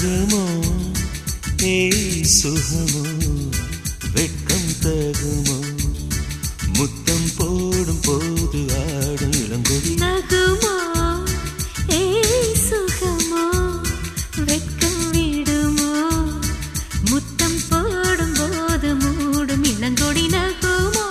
நகுமோ ஏய் சுகமோ வெட்கம் தகுமோ முத்தம் போடும் போது ஆடும் இளங்கொடி நகுமோ ஏய் சுகமோ வெட்கம் விடுமோ முத்தம் போடும் போது மூடும் இளங்கொடி நகுமோ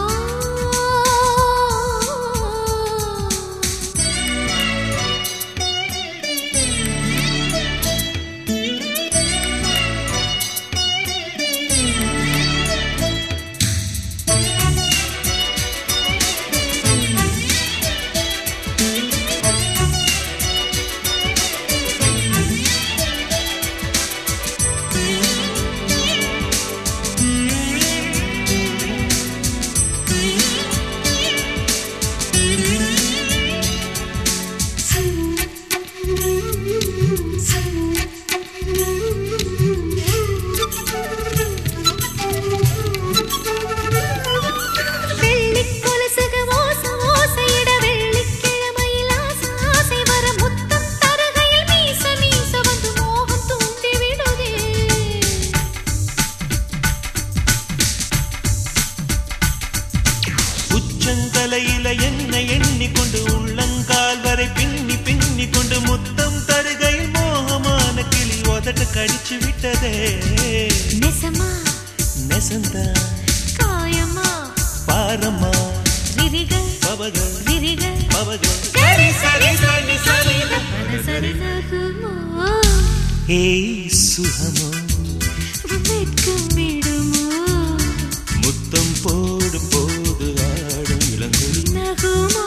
தலையில என்ன எண்ணிக்கொண்டு உள்ளங்கால் வரை பின்னி பின்னி கொண்டு முத்தம் தருகையில் மோகமான கிளி உதட்டு கடிச்சு விட்டதே நெசமா நெசந்தா காயமா பாரம்மா விரிகள் பவகள் விரிகள் பவகள் சரி சரி சரி சரி சரி நகுமோ ஏய் சுகமோ வெட்கம் விடுமோ முத்தம் போடும் போது ஆடும் இளங்கொடி நகுமோ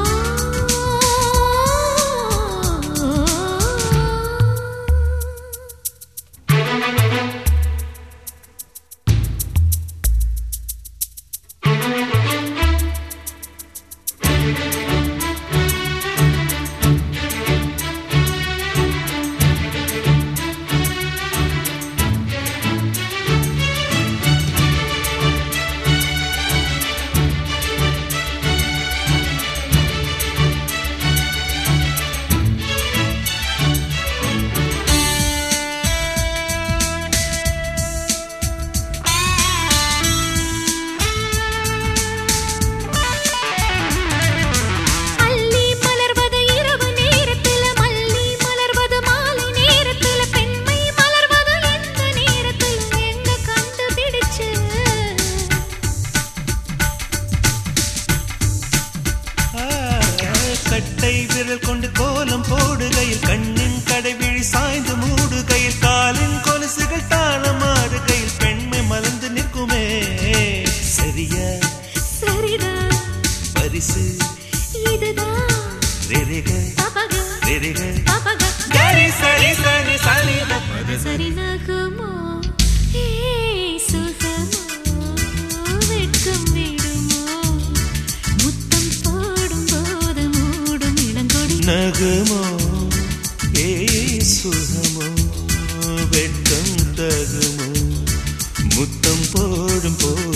கட்டை விரல் கொண்டு கோலம் போடுகையில் கண்ணின் கடைவிழி சாய்ந்து மூடுகையில் காலின் கொலுசுகள் தாளமாடுகையில் பெண்மை மலர்ந்து நிற்குமே சரியா சரிதான் பரிசு இதுதான் ரெரிக பபக ரெரிக பபக சரி சரி சரி சரி சரி நகுமோ ஏய் சுகமோ வெட்கம் விடுமோ முத்தம் போடும் போது மூடும் இளங்கொடி நகுமோ ஏய் சுகமோ வெட்கம் தகுமோ முத்தம் போடும் போது